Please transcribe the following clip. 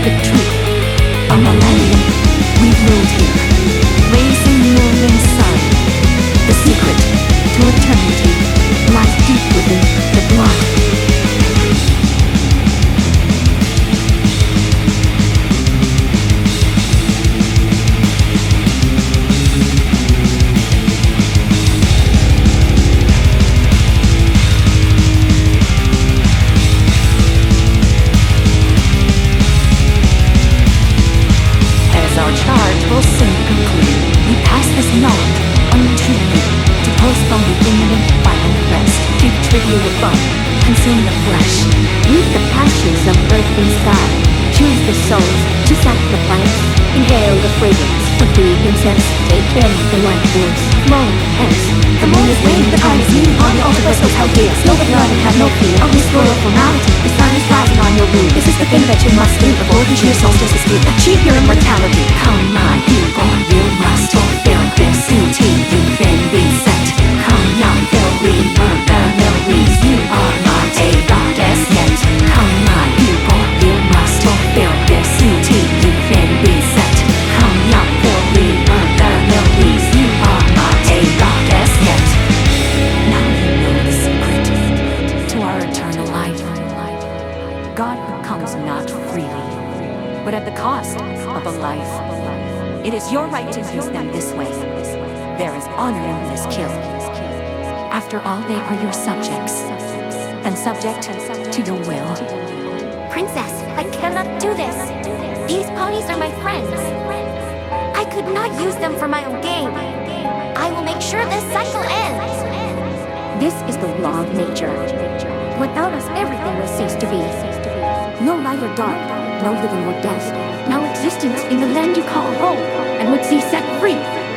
the truth. A millennium, we ruled here, raising moon and sun. The secret to eternity lies deep within the blood. Our charge will soon conclude. We pass this knowledge on to you to postpone the imminent final rest. Give tribute of bone, consume the flesh, reap the passions of earth and sky. Choose the souls to sacrifice. Inhale the fragrance of the incense. Take in the light woods, flowing hence. The moon is waning, the time is meeting on the altar. Crystals held dear. Slow the blood and have no fear of this royal formality. The sun is rising on your roof. This is the thing that you must do before the sheer solstice is due. Achieve your immortality. Come on, you born, you must fulfill this duty. You've been reset. Come young, fill we burn the memories. You are not a goddess yet. Come on, you born, you must fulfill this duty. You've been reset. Come young, fill we burn the memories. You are not a goddess yet. Now you know the secret to our eternal life. God comes not freely, but at the cost of a life. It is your right to use them this way. There is honor in this kill. After all, they are your subjects, and subject to your will. Princess, I cannot do this. These ponies are my friends. I could not use them for my own gain. I will make sure this cycle ends. This is the law of nature. Without us, everything will cease to be. No light or dark, no living or death. No existence in the land you call home, and would see set free.